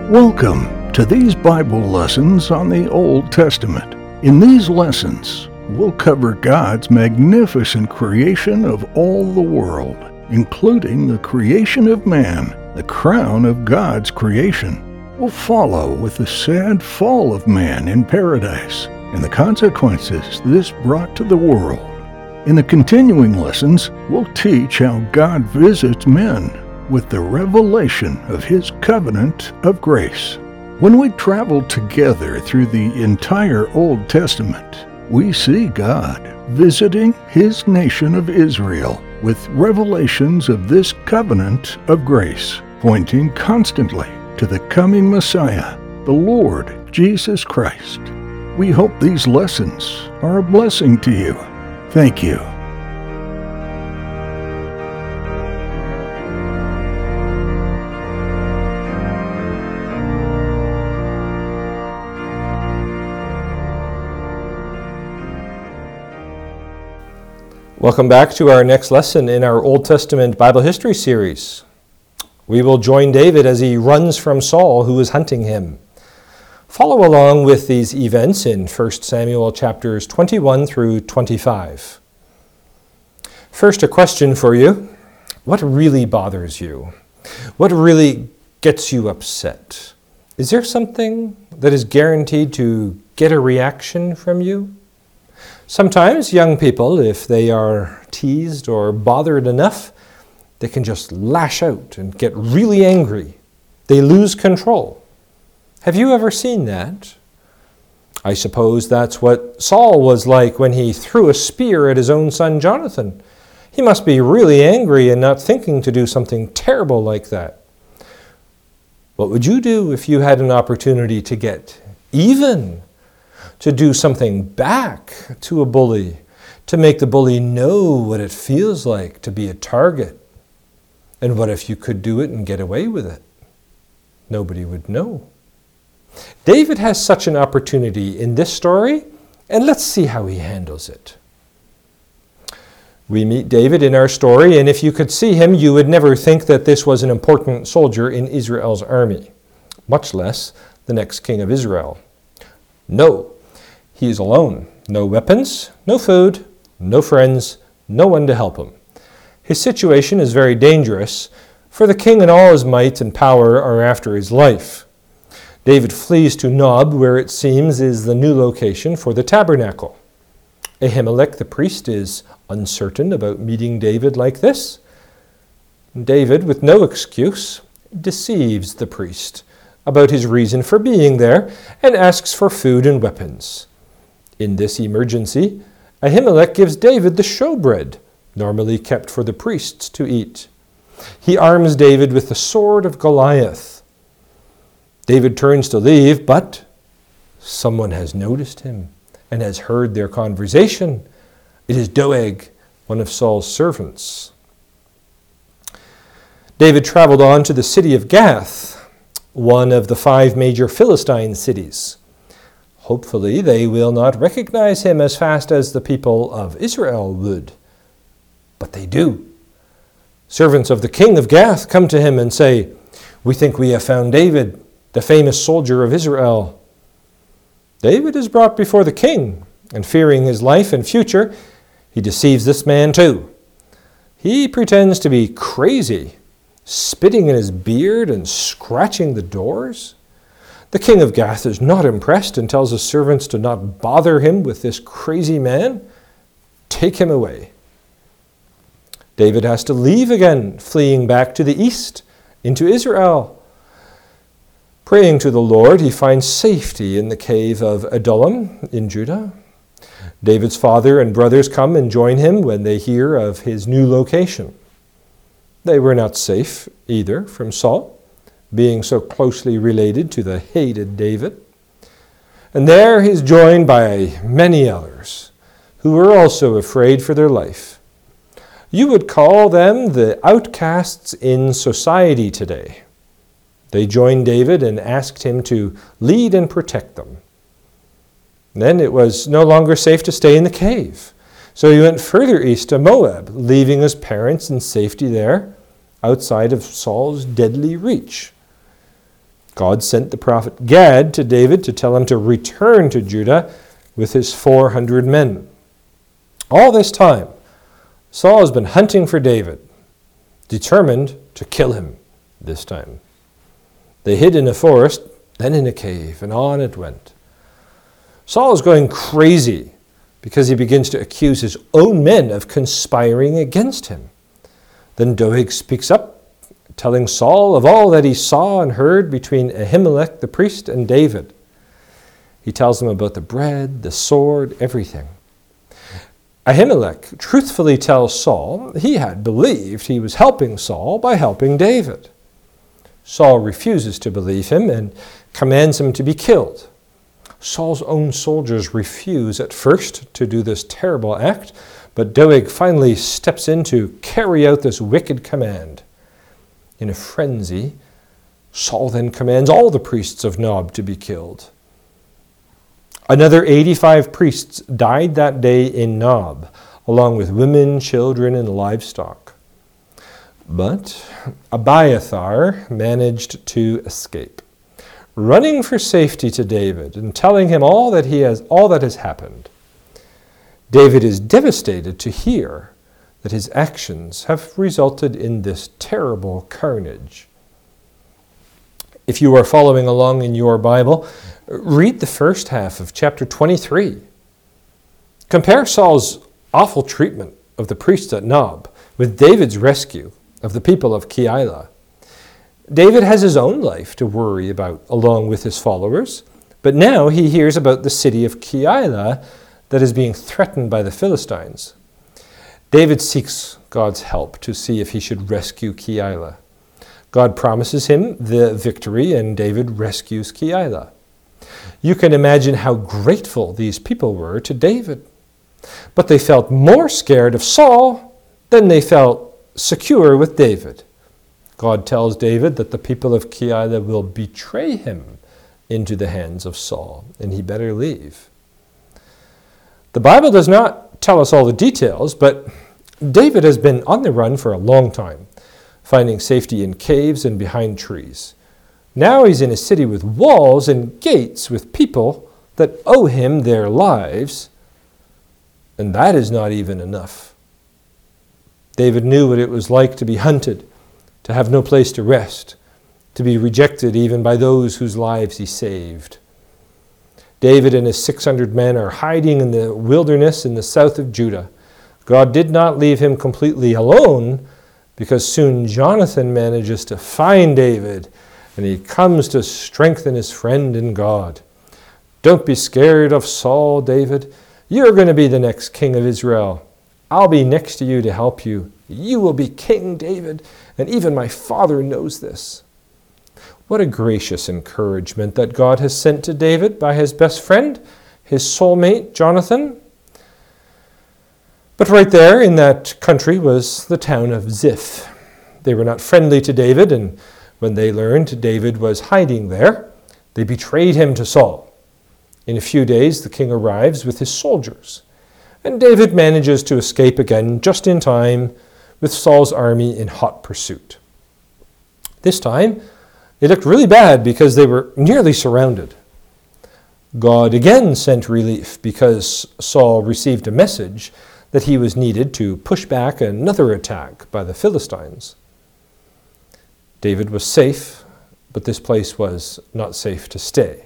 Welcome to these Bible lessons on the Old Testament. In these lessons, we'll cover God's magnificent creation of all the world, including the creation of man, the crown of God's creation. We'll follow with the sad fall of man in paradise and the consequences this brought to the world. In the continuing lessons, we'll teach how God visits men with the revelation of His covenant of grace. When we travel together through the entire Old Testament, we see God visiting His nation of Israel with revelations of this covenant of grace, pointing constantly to the coming Messiah, the Lord Jesus Christ. We hope these lessons are a blessing to you. Thank you. Welcome back to our next lesson in our Old Testament Bible history series. We will join David as he runs from Saul, who is hunting him. Follow along with these events in 1 Samuel chapters 21 through 25. First, a question for you. What really bothers you? What really gets you upset? Is there something that is guaranteed to get a reaction from you? Sometimes young people, if they are teased or bothered enough, they can just lash out and get really angry. They lose control. Have you ever seen that? I suppose that's what Saul was like when he threw a spear at his own son Jonathan. He must be really angry and not thinking to do something terrible like that. What would you do if you had an opportunity to get even? To do something back to a bully, to make the bully know what it feels like to be a target. And what if you could do it and get away with it? Nobody would know. David has such an opportunity in this story, and let's see how he handles it. We meet David in our story, and if you could see him, you would never think that this was an important soldier in Israel's army, much less the next king of Israel. No. He is alone. No weapons, no food, no friends, no one to help him. His situation is very dangerous, for the king and all his might and power are after his life. David flees to Nob, where it seems is the new location for the tabernacle. Ahimelech the priest is uncertain about meeting David like this. David, with no excuse, deceives the priest about his reason for being there and asks for food and weapons. In this emergency, Ahimelech gives David the showbread, normally kept for the priests to eat. He arms David with the sword of Goliath. David turns to leave, but someone has noticed him and has heard their conversation. It is Doeg, one of Saul's servants. David traveled on to the city of Gath, one of the 5 major Philistine cities. Hopefully, they will not recognize him as fast as the people of Israel would. But they do. Servants of the king of Gath come to him and say, "We think we have found David, the famous soldier of Israel." David is brought before the king, and fearing his life and future, he deceives this man too. He pretends to be crazy, spitting in his beard and scratching the doors. The king of Gath is not impressed and tells his servants to not bother him with this crazy man. Take him away. David has to leave again, fleeing back to the east, into Israel. Praying to the Lord, he finds safety in the cave of Adullam in Judah. David's father and brothers come and join him when they hear of his new location. They were not safe either from Saul, being so closely related to the hated David. And there he's joined by many others who were also afraid for their life. You would call them the outcasts in society today. They joined David and asked him to lead and protect them. Then it was no longer safe to stay in the cave. So he went further east to Moab, leaving his parents in safety there, outside of Saul's deadly reach. God sent the prophet Gad to David to tell him to return to Judah with his 400 men. All this time, Saul has been hunting for David, determined to kill him this time. They hid in a forest, then in a cave, and on it went. Saul is going crazy because he begins to accuse his own men of conspiring against him. Then Doeg speaks up, telling Saul of all that he saw and heard between Ahimelech the priest and David. He tells him about the bread, the sword, everything. Ahimelech truthfully tells Saul he had believed he was helping Saul by helping David. Saul refuses to believe him and commands him to be killed. Saul's own soldiers refuse at first to do this terrible act, but Doeg finally steps in to carry out this wicked command. In a frenzy, Saul then commands all the priests of Nob to be killed. Another 85 priests died that day in Nob, along with women, children, and livestock. But Abiathar managed to escape, running for safety to David and telling him all that has happened. David is devastated to hear that his actions have resulted in this terrible carnage. If you are following along in your Bible, read the first half of chapter 23. Compare Saul's awful treatment of the priests at Nob with David's rescue of the people of Keilah. David has his own life to worry about along with his followers, but now he hears about the city of Keilah that is being threatened by the Philistines. David seeks God's help to see if he should rescue Keilah. God promises him the victory, and David rescues Keilah. You can imagine how grateful these people were to David. But they felt more scared of Saul than they felt secure with David. God tells David that the people of Keilah will betray him into the hands of Saul, and he better leave. The Bible does not tell us all the details, but David has been on the run for a long time, finding safety in caves and behind trees. Now he's in a city with walls and gates with people that owe him their lives, and that is not even enough. David knew what it was like to be hunted, to have no place to rest, to be rejected even by those whose lives he saved. David and his 600 men are hiding in the wilderness in the south of Judah. God did not leave him completely alone, because soon Jonathan manages to find David, and he comes to strengthen his friend in God. Don't be scared of Saul, David. You're going to be the next king of Israel. I'll be next to you to help you. You will be King David, and even my father knows this. What a gracious encouragement that God has sent to David by his best friend, his soulmate, Jonathan. But right there in that country was the town of Ziph. They were not friendly to David, and when they learned David was hiding there, they betrayed him to Saul. In a few days, the king arrives with his soldiers, and David manages to escape again just in time with Saul's army in hot pursuit. This time, it looked really bad because they were nearly surrounded. God again sent relief because Saul received a message that he was needed to push back another attack by the Philistines. David was safe, but this place was not safe to stay.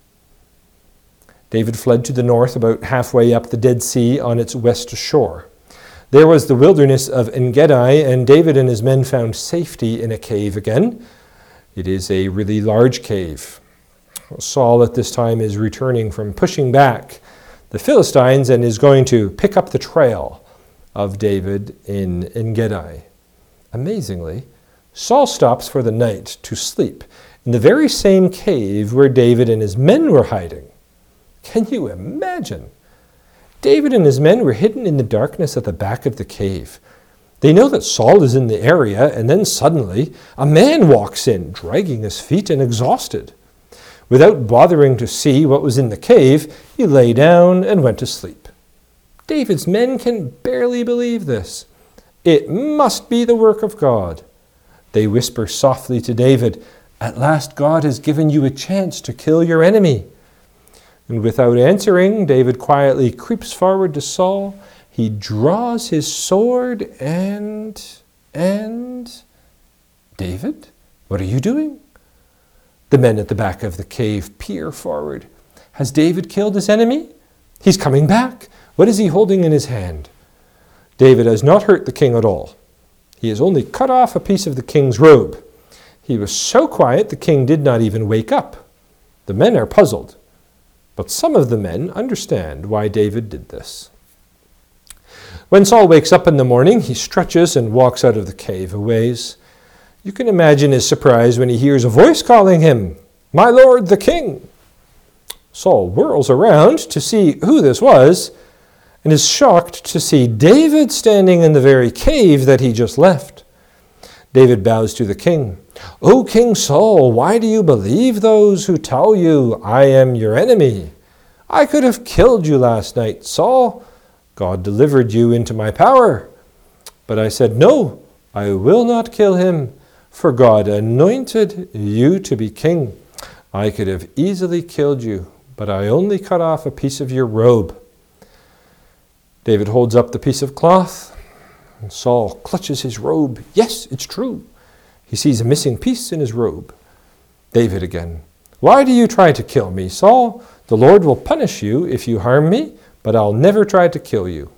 David fled to the north about halfway up the Dead Sea on its west shore. There was the wilderness of En-gedi, and David and his men found safety in a cave again. It is a really large cave. Saul at this time is returning from pushing back the Philistines and is going to pick up the trail of David in En-gedi. Amazingly, Saul stops for the night to sleep in the very same cave where David and his men were hiding. Can you imagine? David and his men were hidden in the darkness at the back of the cave. They know that Saul is in the area, and then suddenly a man walks in, dragging his feet and exhausted. Without bothering to see what was in the cave, he lay down and went to sleep. David's men can barely believe this. It must be the work of God. They whisper softly to David, At last God has given you a chance to kill your enemy." And without answering, David quietly creeps forward to Saul. He draws his sword and... "David, what are you doing?" The men at the back of the cave peer forward. Has David killed his enemy? He's coming back. What is he holding in his hand? David has not hurt the king at all. He has only cut off a piece of the king's robe. He was so quiet the king did not even wake up. The men are puzzled, but some of the men understand why David did this. When Saul wakes up in the morning, he stretches and walks out of the cave a ways. You can imagine his surprise when he hears a voice calling him, "My lord the king." Saul whirls around to see who this was and is shocked to see David standing in the very cave that he just left. David bows to the king. "O King Saul, why do you believe those who tell you I am your enemy? I could have killed you last night, Saul. God delivered you into my power. But I said, no, I will not kill him, for God anointed you to be king. I could have easily killed you, but I only cut off a piece of your robe." David holds up the piece of cloth, and Saul clutches his robe. Yes, it's true. He sees a missing piece in his robe. David again. "Why do you try to kill me, Saul? The Lord will punish you if you harm me, but I'll never try to kill you."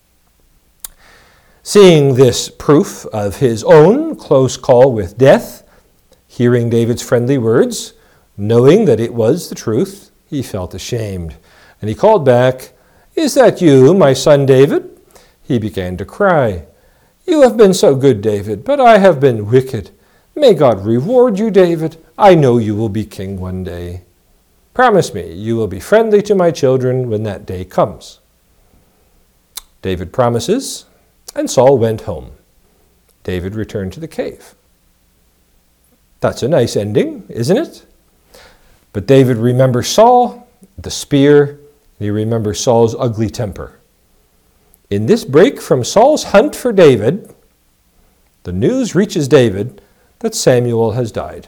Seeing this proof of his own close call with death, hearing David's friendly words, knowing that it was the truth, he felt ashamed. And he called back, "Is that you, my son David?" He began to cry. "You have been so good, David, but I have been wicked. May God reward you, David. I know you will be king one day. Promise me you will be friendly to my children when that day comes." David promises, and Saul went home. David returned to the cave. That's a nice ending, isn't it? But David remembers Saul, the spear, and he remembers Saul's ugly temper. In this break from Saul's hunt for David, the news reaches David that Samuel has died.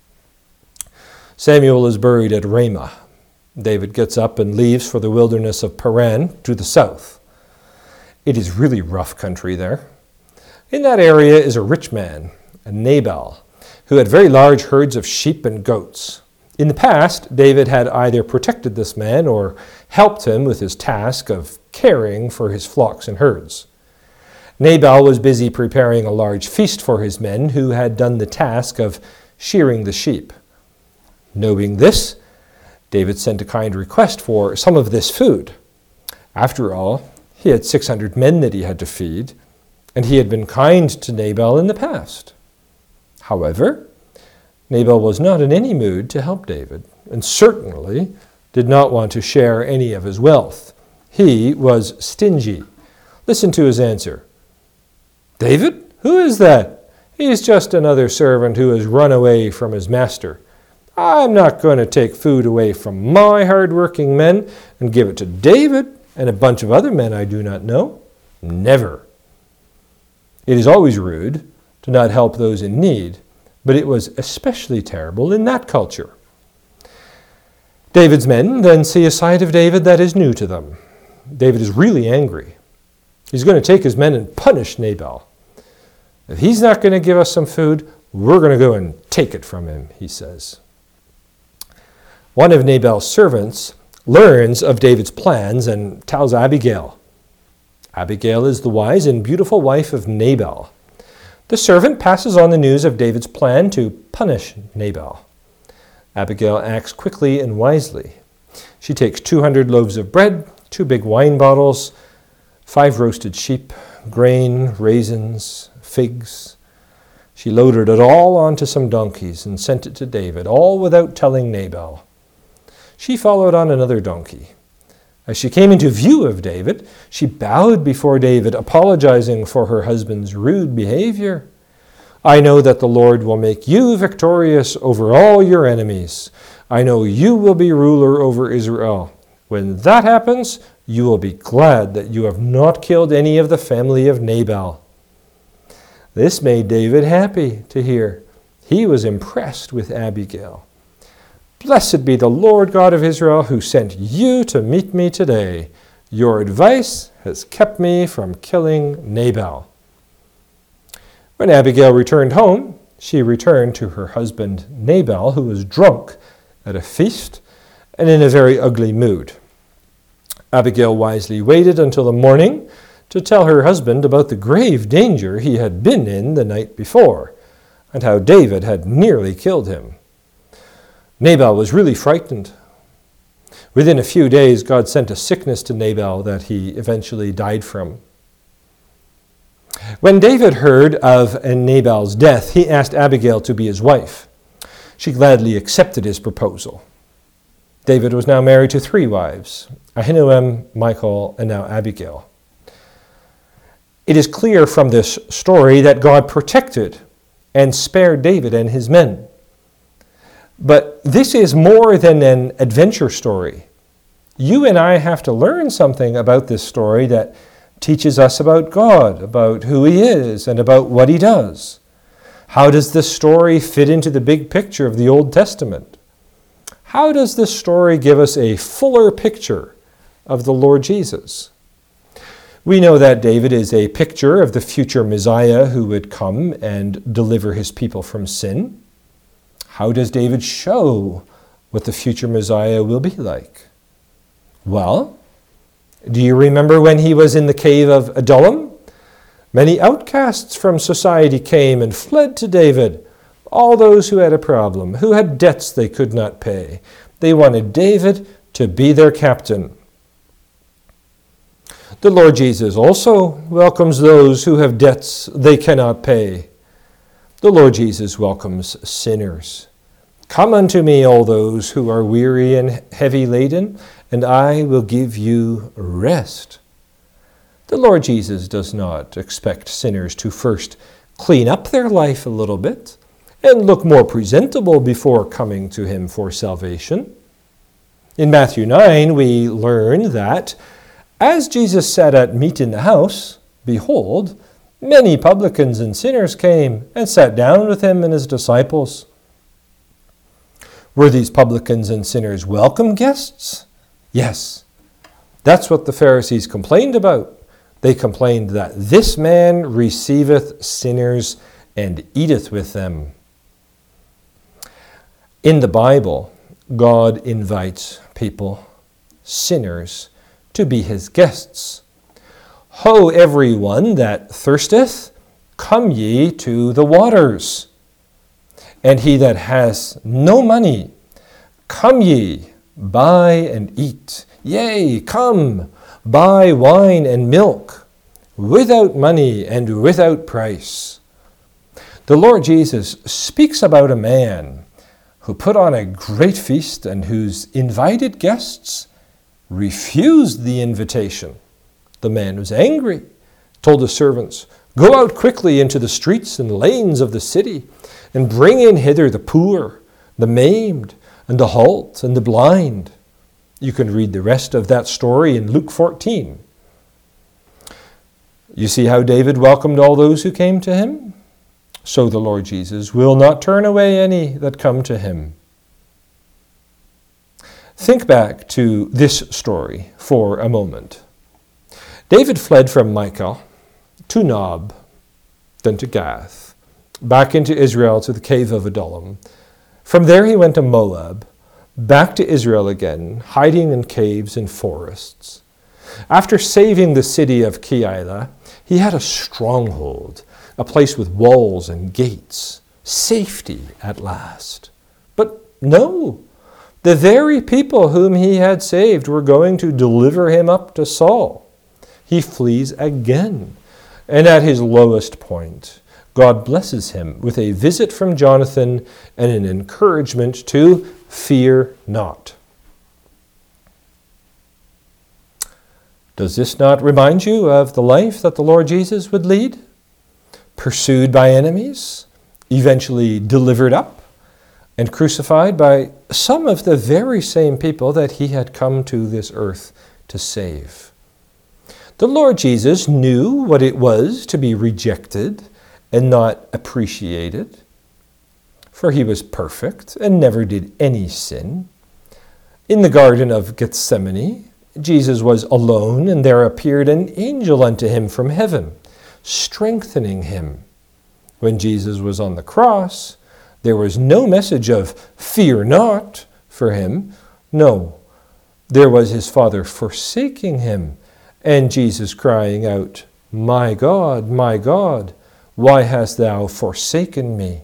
Samuel is buried at Ramah. David gets up and leaves for the wilderness of Paran to the south. It is really rough country there. In that area is a rich man, a Nabal, who had very large herds of sheep and goats. In the past, David had either protected this man or helped him with his task of caring for his flocks and herds. Nabal was busy preparing a large feast for his men who had done the task of shearing the sheep. Knowing this, David sent a kind request for some of this food. After all, he had 600 men that he had to feed, and he had been kind to Nabal in the past. However, Nabal was not in any mood to help David, and certainly did not want to share any of his wealth. He was stingy. Listen to his answer. "David, who is that? He's just another servant who has run away from his master. I'm not going to take food away from my hard-working men and give it to David and a bunch of other men I do not know. Never." It is always rude to not help those in need, but it was especially terrible in that culture. David's men then see a side of David that is new to them. David is really angry. He's going to take his men and punish Nabal. If he's not going to give us some food, we're going to go and take it from him, he says. One of Nabal's servants learns of David's plans and tells Abigail. Abigail is the wise and beautiful wife of Nabal. The servant passes on the news of David's plan to punish Nabal. Abigail acts quickly and wisely. She takes 200 loaves of bread, 2 big wine bottles, 5 roasted sheep, grain, raisins, figs. She loaded it all onto some donkeys and sent it to David, all without telling Nabal. She followed on another donkey. As she came into view of David, she bowed before David, apologizing for her husband's rude behavior. "I know that the Lord will make you victorious over all your enemies. I know you will be ruler over Israel. When that happens, you will be glad that you have not killed any of the family of Nabal." This made David happy to hear. He was impressed with Abigail. "Blessed be the Lord God of Israel, who sent you to meet me today. Your advice has kept me from killing Nabal." When Abigail returned home, she returned to her husband Nabal, who was drunk at a feast and in a very ugly mood. Abigail wisely waited until the morning to tell her husband about the grave danger he had been in the night before, and how David had nearly killed him. Nabal was really frightened. Within a few days, God sent a sickness to Nabal that he eventually died from. When David heard of Nabal's death, he asked Abigail to be his wife. She gladly accepted his proposal. David was now married to 3 wives, Ahinoam, Michal, and now Abigail. It is clear from this story that God protected and spared David and his men. But this is more than an adventure story. You and I have to learn something about this story that teaches us about God, about who He is, and about what He does. How does this story fit into the big picture of the Old Testament? How does this story give us a fuller picture of the Lord Jesus? We know that David is a picture of the future Messiah who would come and deliver his people from sin. How does David show what the future Messiah will be like? Well, do you remember when he was in the cave of Adullam? Many outcasts from society came and fled to David. All those who had a problem, who had debts they could not pay. They wanted David to be their captain. The Lord Jesus also welcomes those who have debts they cannot pay. The Lord Jesus welcomes sinners. "Come unto me, all those who are weary and heavy laden, and I will give you rest." The Lord Jesus does not expect sinners to first clean up their life a little bit and look more presentable before coming to Him for salvation. In Matthew 9, we learn that as Jesus sat at meat in the house, behold, many publicans and sinners came and sat down with Him and His disciples. Were these publicans and sinners welcome guests? Yes. That's what the Pharisees complained about. They complained that this man receiveth sinners and eateth with them. In the Bible, God invites people, sinners, to be His guests. "Ho, every one that thirsteth, come ye to the waters. And he that has no money, come ye, buy and eat. Yea, come, buy wine and milk, without money and without price." The Lord Jesus speaks about a man who put on a great feast and whose invited guests refused the invitation. The man was angry, told the servants, "Go out quickly into the streets and lanes of the city, and bring in hither the poor, the maimed, and the halt, and the blind." You can read the rest of that story in Luke 14. You see how David welcomed all those who came to him? So the Lord Jesus will not turn away any that come to Him. Think back to this story for a moment. David fled from Michal to Nob, then to Gath, back into Israel to the cave of Adullam. From there he went to Moab, back to Israel again, hiding in caves and forests. After saving the city of Keilah, he had a stronghold, a place with walls and gates, safety at last. But no, the very people whom he had saved were going to deliver him up to Saul. He flees again, and at his lowest point, God blesses him with a visit from Jonathan and an encouragement to fear not. Does this not remind you of the life that the Lord Jesus would lead? Pursued by enemies, eventually delivered up, and crucified by some of the very same people that he had come to this earth to save. The Lord Jesus knew what it was to be rejected and not appreciated. for he was perfect and never did any sin. In the Garden of Gethsemane, Jesus was alone, and there appeared an angel unto him from heaven, strengthening him. When Jesus was on the cross, there was no message of fear not for him. No, there was his Father forsaking him, and Jesus crying out, my God, why hast thou forsaken me?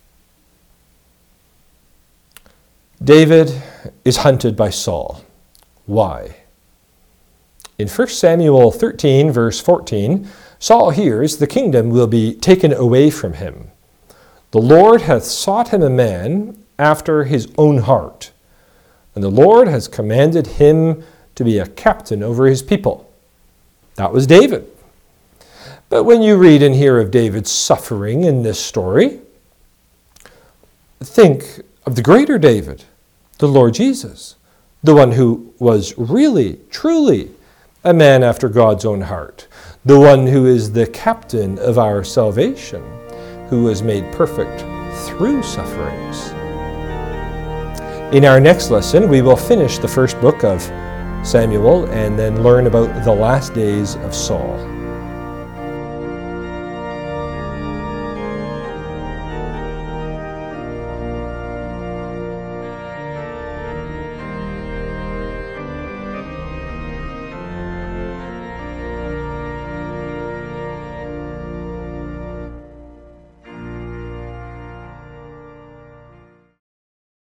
David is hunted by Saul. Why? In 1 Samuel 13, verse 14, Saul hears the kingdom will be taken away from him. The Lord hath sought him a man after his own heart, and the Lord has commanded him to be a captain over his people. That was David. But when you read and hear of David's suffering in this story, think of the greater David, the Lord Jesus, the one who was really, truly a man after God's own heart, the one who is the captain of our salvation, who was made perfect through sufferings. In our next lesson, we will finish the first book of Samuel and then learn about the last days of Saul.